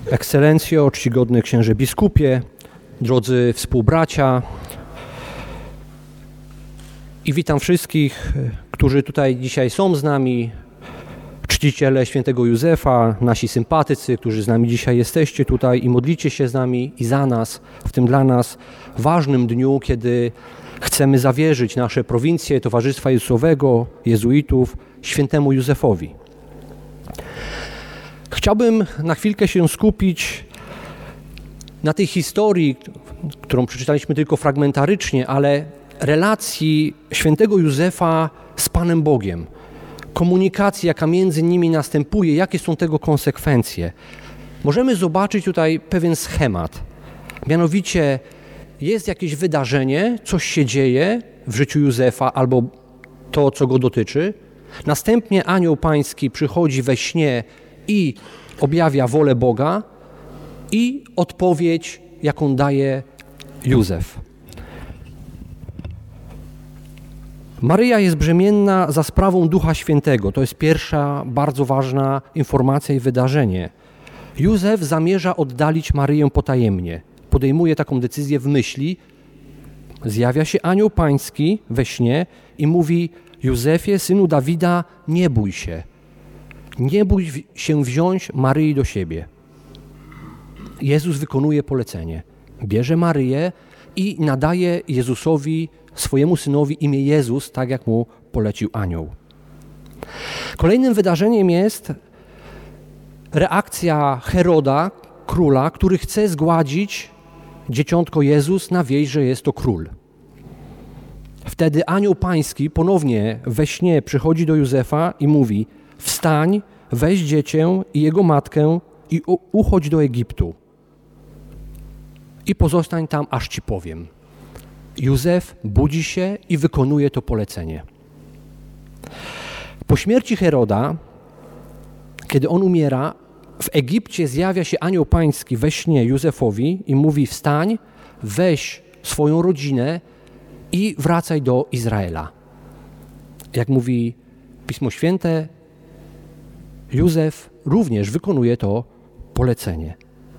Ekscelencjo, czcigodny księże biskupie, drodzy współbracia i witam wszystkich, którzy tutaj dzisiaj są z nami, czciciele świętego Józefa, nasi sympatycy, którzy z nami dzisiaj jesteście tutaj i modlicie się z nami i za nas, w tym dla nas ważnym dniu, kiedy chcemy zawierzyć nasze prowincje Towarzystwa Jezusowego, jezuitów, świętemu Józefowi. Chciałbym na chwilkę się skupić na tej historii, którą przeczytaliśmy tylko fragmentarycznie, ale relacji świętego Józefa z Panem Bogiem. Komunikacji, jaka między nimi następuje, jakie są tego konsekwencje. Możemy zobaczyć tutaj pewien schemat. Mianowicie jest jakieś wydarzenie, coś się dzieje w życiu Józefa albo to, co go dotyczy. Następnie anioł pański przychodzi we śnie i objawia wolę Boga i odpowiedź, jaką daje Józef. Maryja jest brzemienna za sprawą Ducha Świętego. To jest pierwsza bardzo ważna informacja i wydarzenie. Józef zamierza oddalić Maryję potajemnie. Podejmuje taką decyzję w myśli. Zjawia się anioł pański we śnie i mówi: Józefie, synu Dawida, nie bój się. Nie bój się wziąć Maryi do siebie. Jezus wykonuje polecenie. Bierze Maryję i nadaje Jezusowi, swojemu synowi, imię Jezus, tak jak mu polecił anioł. Kolejnym wydarzeniem jest reakcja Heroda, króla, który chce zgładzić dzieciątko Jezus na wieść, że jest to król. Wtedy anioł pański ponownie we śnie przychodzi do Józefa i mówi: wstań, weź dziecię i jego matkę i uchodź do Egiptu i pozostań tam, aż ci powiem. Józef budzi się i wykonuje to polecenie. Po śmierci Heroda, kiedy on umiera, w Egipcie zjawia się anioł pański we śnie Józefowi i mówi: wstań, weź swoją rodzinę i wracaj do Izraela. Jak mówi Pismo Święte, Józef również wykonuje to polecenie.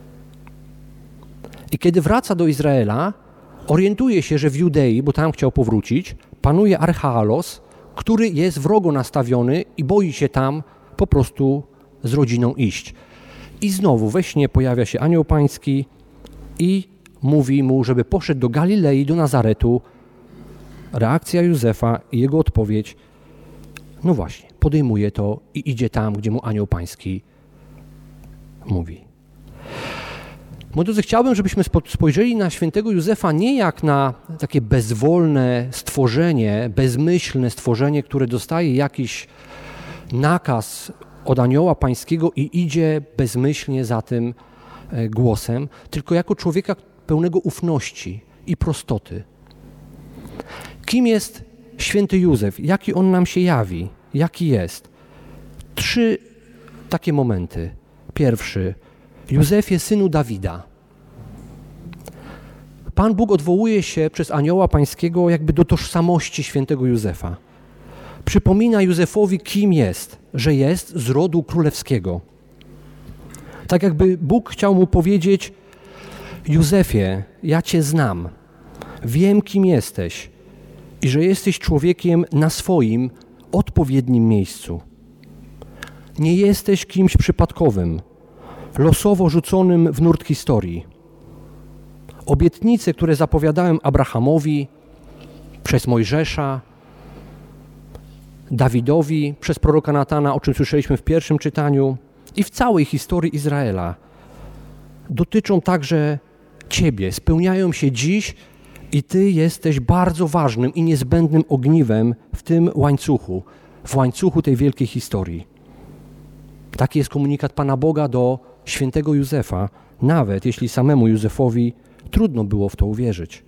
I kiedy wraca do Izraela, orientuje się, że w Judei, bo tam chciał powrócić, panuje Archealos, który jest wrogo nastawiony i boi się tam po prostu z rodziną iść. I znowu we śnie pojawia się anioł pański i mówi mu, żeby poszedł do Galilei, do Nazaretu. Reakcja Józefa i jego odpowiedź: no właśnie, podejmuje to i idzie tam, gdzie mu anioł pański mówi. Moi drodzy, chciałbym, żebyśmy spojrzeli na świętego Józefa nie jak na takie bezwolne stworzenie, bezmyślne stworzenie, które dostaje jakiś nakaz od anioła pańskiego i idzie bezmyślnie za tym głosem, tylko jako człowieka pełnego ufności i prostoty. Kim jest święty Józef? Jaki on nam się jawi? Jaki jest? 3 takie momenty. Pierwszy: Józefie, synu Dawida. Pan Bóg odwołuje się przez anioła pańskiego jakby do tożsamości świętego Józefa. Przypomina Józefowi, kim jest, że jest z rodu królewskiego. Tak jakby Bóg chciał mu powiedzieć: Józefie, ja cię znam, wiem, kim jesteś i że jesteś człowiekiem na swoim, odpowiednim miejscu. Nie jesteś kimś przypadkowym, losowo rzuconym w nurt historii. Obietnice, które zapowiadałem Abrahamowi przez Mojżesza, Dawidowi przez proroka Natana, o czym słyszeliśmy w pierwszym czytaniu, i w całej historii Izraela, dotyczą także ciebie, spełniają się dziś i ty jesteś bardzo ważnym i niezbędnym ogniwem w tym łańcuchu, w łańcuchu tej wielkiej historii. Taki jest komunikat Pana Boga do świętego Józefa, nawet jeśli samemu Józefowi trudno było w to uwierzyć.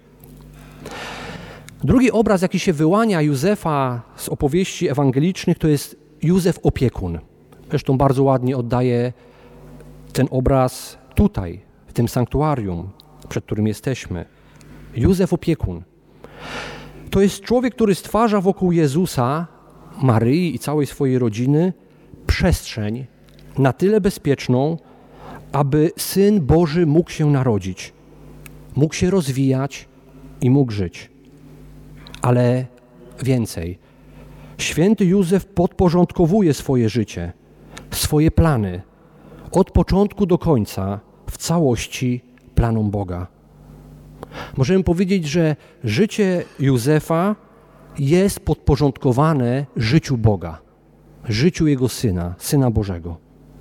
Drugi obraz, jaki się wyłania Józefa z opowieści ewangelicznych, to jest Józef opiekun. Zresztą bardzo ładnie oddaje ten obraz tutaj, w tym sanktuarium, przed którym jesteśmy. Józef opiekun. To jest człowiek, który stwarza wokół Jezusa, Maryi i całej swojej rodziny przestrzeń na tyle bezpieczną, aby Syn Boży mógł się narodzić, mógł się rozwijać i mógł żyć. Ale więcej. Święty Józef podporządkowuje swoje życie, swoje plany od początku do końca w całości planom Boga. Możemy powiedzieć, że życie Józefa jest podporządkowane życiu Boga, życiu Jego Syna, Syna Bożego.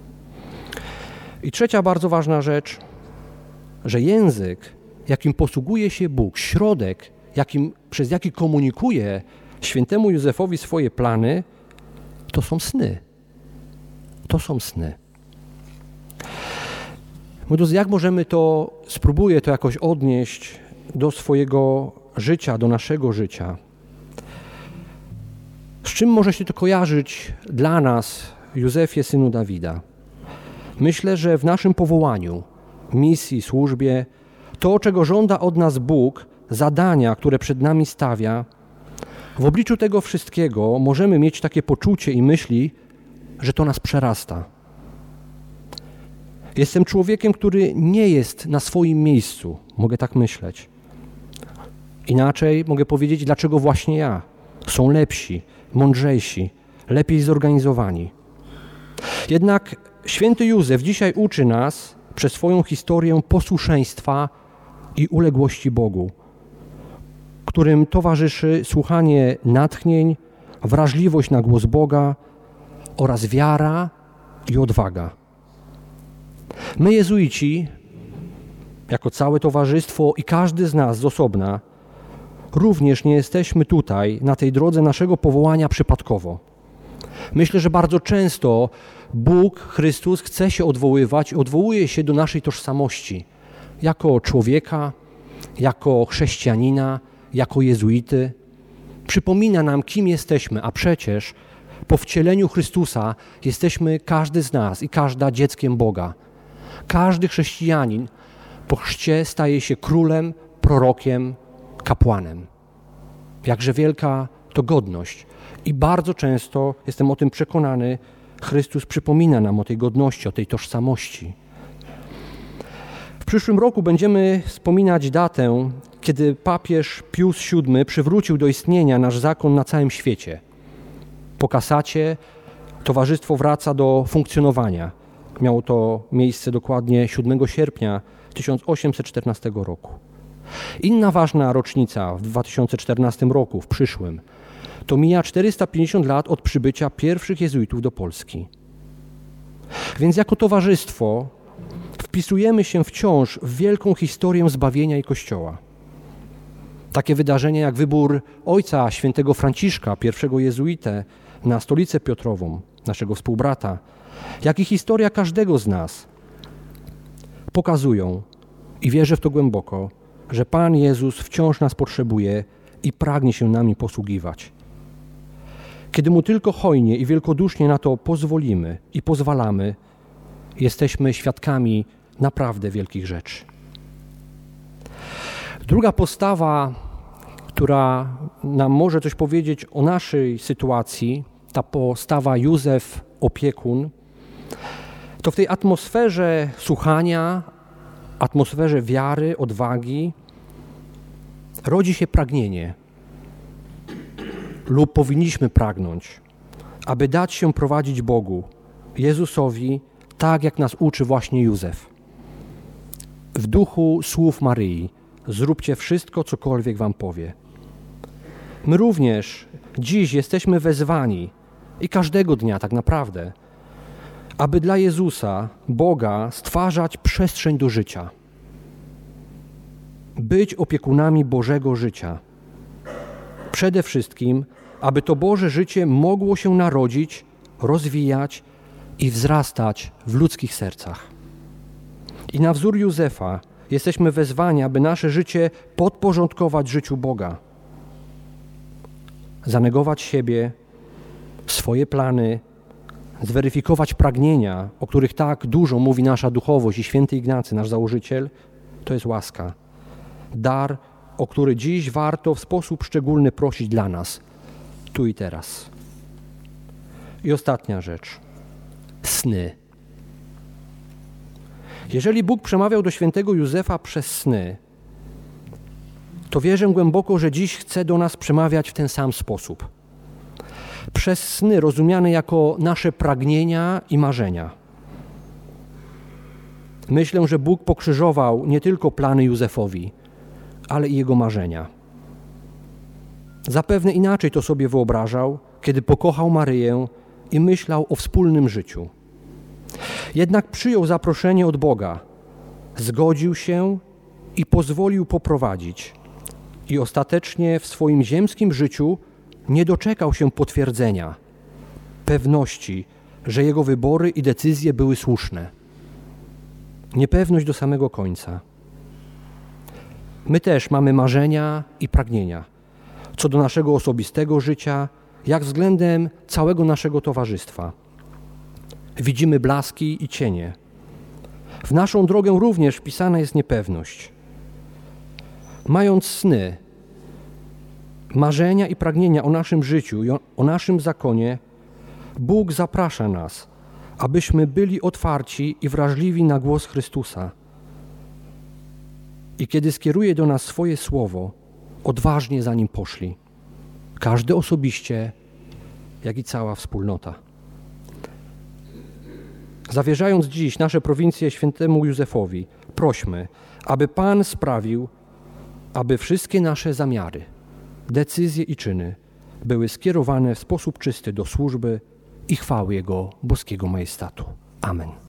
I trzecia bardzo ważna rzecz, że język, jakim posługuje się Bóg, środek, przez jaki komunikuje świętemu Józefowi swoje plany, to są sny. To są sny. Moi drodzy, jak możemy spróbuję to jakoś odnieść do swojego życia, do naszego życia? Z czym może się to kojarzyć dla nas, Józefie, synu Dawida? Myślę, że w naszym powołaniu, misji, służbie, to, czego żąda od nas Bóg, zadania, które przed nami stawia, w obliczu tego wszystkiego możemy mieć takie poczucie i myśli, że to nas przerasta. Jestem człowiekiem, który nie jest na swoim miejscu, mogę tak myśleć. Inaczej mogę powiedzieć, dlaczego właśnie ja. Są lepsi, mądrzejsi, lepiej zorganizowani. Jednak święty Józef dzisiaj uczy nas przez swoją historię posłuszeństwa i uległości Bogu, którym towarzyszy słuchanie natchnień, wrażliwość na głos Boga oraz wiara i odwaga. My, jezuici, jako całe towarzystwo i każdy z nas z osobna, również nie jesteśmy tutaj na tej drodze naszego powołania przypadkowo. Myślę, że bardzo często Bóg, Chrystus chce się odwoływać, odwołuje się do naszej tożsamości jako człowieka, jako chrześcijanina, jako jezuity. Przypomina nam, kim jesteśmy, a przecież po wcieleniu Chrystusa jesteśmy każdy z nas i każda dzieckiem Boga. Każdy chrześcijanin po chrzcie staje się królem, prorokiem, kapłanem. Jakże wielka to godność. I bardzo często, jestem o tym przekonany, Chrystus przypomina nam o tej godności, o tej tożsamości. W przyszłym roku będziemy wspominać datę, kiedy papież Pius VII przywrócił do istnienia nasz zakon na całym świecie. Po kasacie towarzystwo wraca do funkcjonowania. Miało to miejsce dokładnie 7 sierpnia 1814 roku. Inna ważna rocznica w 2014 roku, w przyszłym, to mija 450 lat od przybycia pierwszych jezuitów do Polski. Więc jako towarzystwo wpisujemy się wciąż w wielką historię zbawienia i Kościoła. Takie wydarzenia jak wybór ojca świętego Franciszka, pierwszego jezuitę, na stolicę Piotrową, naszego współbrata, jak i historia każdego z nas pokazują, i wierzę w to głęboko, że Pan Jezus wciąż nas potrzebuje i pragnie się nami posługiwać. Kiedy Mu tylko hojnie i wielkodusznie na to pozwolimy i pozwalamy, jesteśmy świadkami naprawdę wielkich rzeczy. Druga postawa, która nam może coś powiedzieć o naszej sytuacji, ta postawa Józef, opiekun, to w tej atmosferze słuchania, atmosferze wiary, odwagi rodzi się pragnienie lub powinniśmy pragnąć, aby dać się prowadzić Bogu, Jezusowi, tak jak nas uczy właśnie Józef. W duchu słów Maryi: zróbcie wszystko, cokolwiek wam powie. My również dziś jesteśmy wezwani i każdego dnia tak naprawdę, aby dla Jezusa, Boga, stwarzać przestrzeń do życia. Być opiekunami Bożego życia. Przede wszystkim, aby to Boże życie mogło się narodzić, rozwijać i wzrastać w ludzkich sercach. I na wzór Józefa jesteśmy wezwani, aby nasze życie podporządkować życiu Boga. Zanegować siebie, swoje plany, zweryfikować pragnienia, o których tak dużo mówi nasza duchowość i święty Ignacy, nasz założyciel, to jest łaska. Dar, o który dziś warto w sposób szczególny prosić dla nas, tu i teraz. I ostatnia rzecz. Sny. Jeżeli Bóg przemawiał do świętego Józefa przez sny, to wierzę głęboko, że dziś chce do nas przemawiać w ten sam sposób. Przez sny rozumiane jako nasze pragnienia i marzenia. Myślę, że Bóg pokrzyżował nie tylko plany Józefowi, ale i jego marzenia. Zapewne inaczej to sobie wyobrażał, kiedy pokochał Maryję i myślał o wspólnym życiu. Jednak przyjął zaproszenie od Boga, zgodził się i pozwolił poprowadzić. I ostatecznie w swoim ziemskim życiu nie doczekał się potwierdzenia, pewności, że jego wybory i decyzje były słuszne. Niepewność do samego końca. My też mamy marzenia i pragnienia co do naszego osobistego życia, jak względem całego naszego towarzystwa. Widzimy blaski i cienie. W naszą drogę również wpisana jest niepewność. Mając sny, marzenia i pragnienia o naszym życiu i o naszym zakonie, Bóg zaprasza nas, abyśmy byli otwarci i wrażliwi na głos Chrystusa. I kiedy skieruje do nas swoje słowo, odważnie za nim poszli. Każdy osobiście, jak i cała wspólnota. Zawierzając dziś nasze prowincje świętemu Józefowi, prośmy, aby Pan sprawił, aby wszystkie nasze zamiary, decyzje i czyny były skierowane w sposób czysty do służby i chwały Jego boskiego majestatu. Amen.